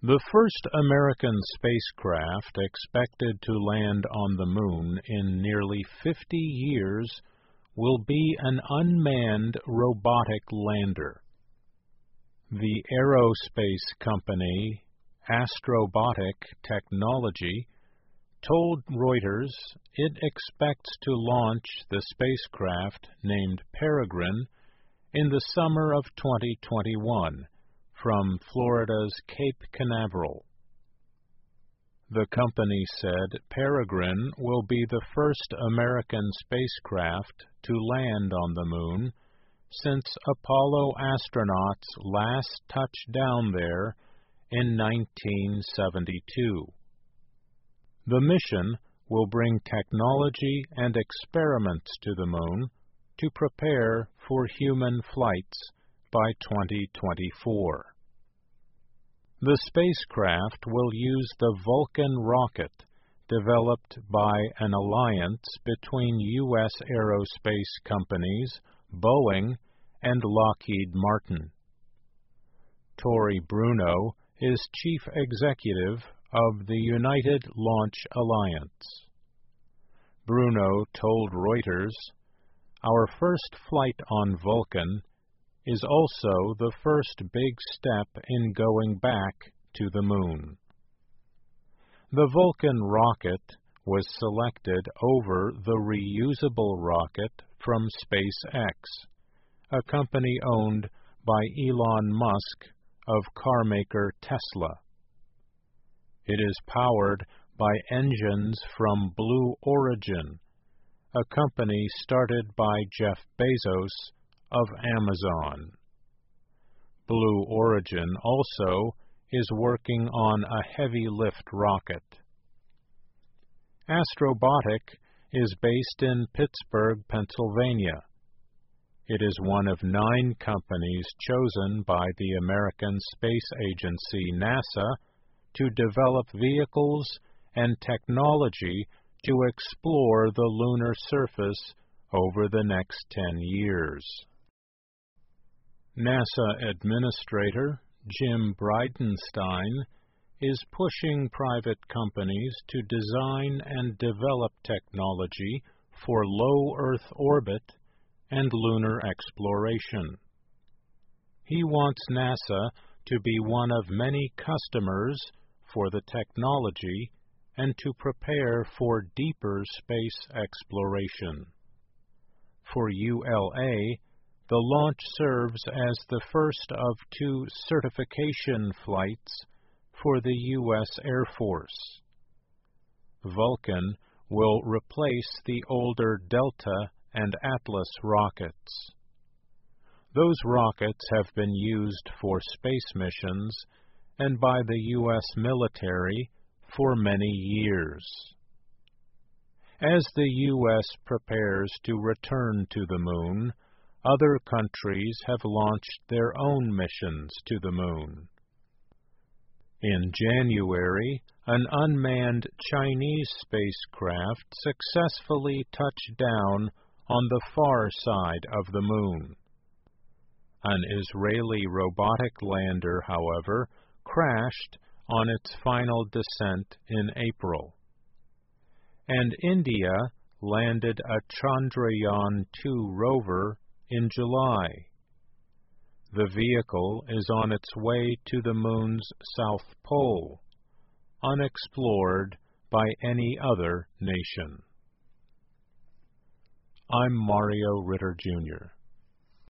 The first American spacecraft expected to land on the Moon in nearly 50 years will be an unmanned robotic lander. The aerospace company Astrobotic Technology told Reuters it expects to launch the spacecraft named Peregrine in the summer of 2021 from Florida's Cape Canaveral. The company said Peregrine will be the first American spacecraft to land on the Moon since Apollo astronauts last touched down there in 1972. The mission will bring technology and experiments to the Moon to prepare for human flights by 2024. The spacecraft will use the Vulcan rocket developed by an alliance between U.S. aerospace companies Boeing and Lockheed Martin. Tory Bruno is chief executive of the United Launch Alliance. Bruno told Reuters, "Our first flight on Vulcan is also the first big step in going back to the Moon." The Vulcan rocket was selected over the reusable rocket from SpaceX, a company owned by Elon Musk of carmaker Tesla. It is powered by engines from Blue Origin, a company started by Jeff Bezos of Amazon. Blue Origin also is working on a heavy-lift rocket. Astrobotic is based in Pittsburgh, Pennsylvania. It is one of 9 companies chosen by the American Space Agency, NASA, to develop vehicles and technology to explore the lunar surface over the next 10 years. NASA Administrator Jim Bridenstine is pushing private companies to design and develop technology for low Earth orbit and lunar exploration. He wants NASA to be one of many customers for the technology and to prepare for deeper space exploration. For ULA, the launch serves as the first of 2 certification flights for the U.S. Air Force. Vulcan will replace the older Delta and Atlas rockets. Those rockets have been used for space missions and by the U.S. military for many years. As the U.S. prepares to return to the Moon, other countries have launched their own missions to the Moon. In January, an unmanned Chinese spacecraft successfully touched down on the far side of the Moon. An Israeli robotic lander, however, crashed on its final descent in April. And India landed a Chandrayaan-2 rover in July. The vehicle is on its way to the Moon's South Pole, unexplored by any other nation. I'm Mario Ritter, Jr.